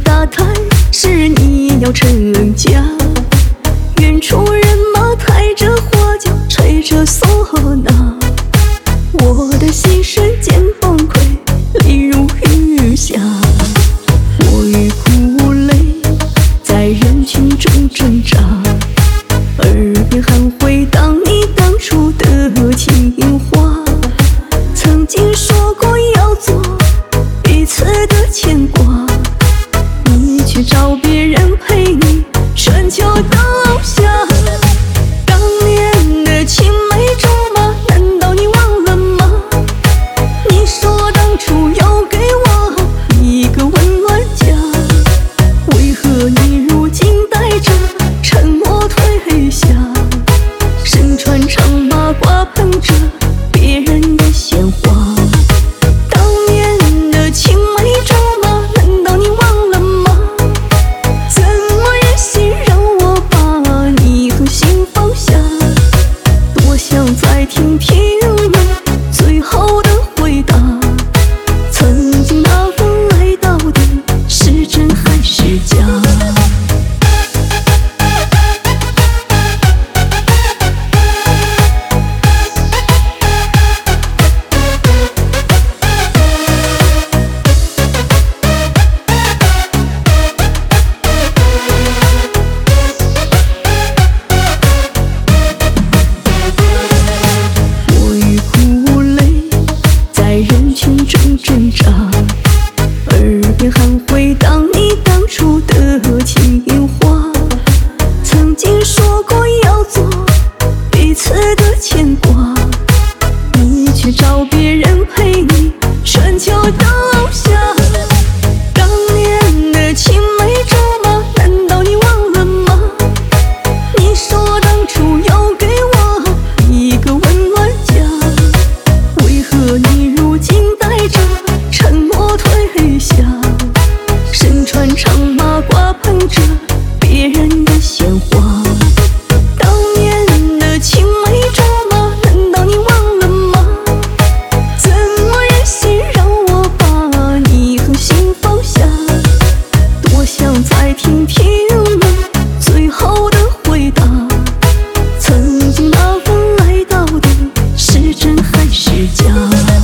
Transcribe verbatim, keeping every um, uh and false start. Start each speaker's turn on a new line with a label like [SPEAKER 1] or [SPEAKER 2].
[SPEAKER 1] 大台，是你要成家。远处人马抬着花轿，吹着唢呐，我的心瞬间崩溃，泪如雨下。我欲哭无泪，在人群中挣扎，耳边还回荡你当初的情话。曾经说过要做彼此的牵挂，你去找别人陪你春秋冬夏。当年的青梅竹马，难道你忘了吗？你说当初要给我一个温暖家，为何你如今带着沉默退下？身穿长马褂捧着别人的鲜花。当年的青梅竹马，难道你忘了吗？怎么忍心让我把你狠心放下？多想再听听你最后的回答，曾经那份爱到底是真还是假？挣扎，耳边还回荡你当初的情话。曾经说过要做彼此的牵挂，你去找别人陪你春秋冬夏。当年的青梅竹马，难道你忘了吗？你说当初要给我一个温暖家，为何你如今带着沉默退下？身穿长马褂捧着别人的鲜花。当年的青梅竹马，难道你忘了吗？怎么忍心让我把你狠心放下？多想再听听你最后的回答，曾经那份爱到底是真还是假？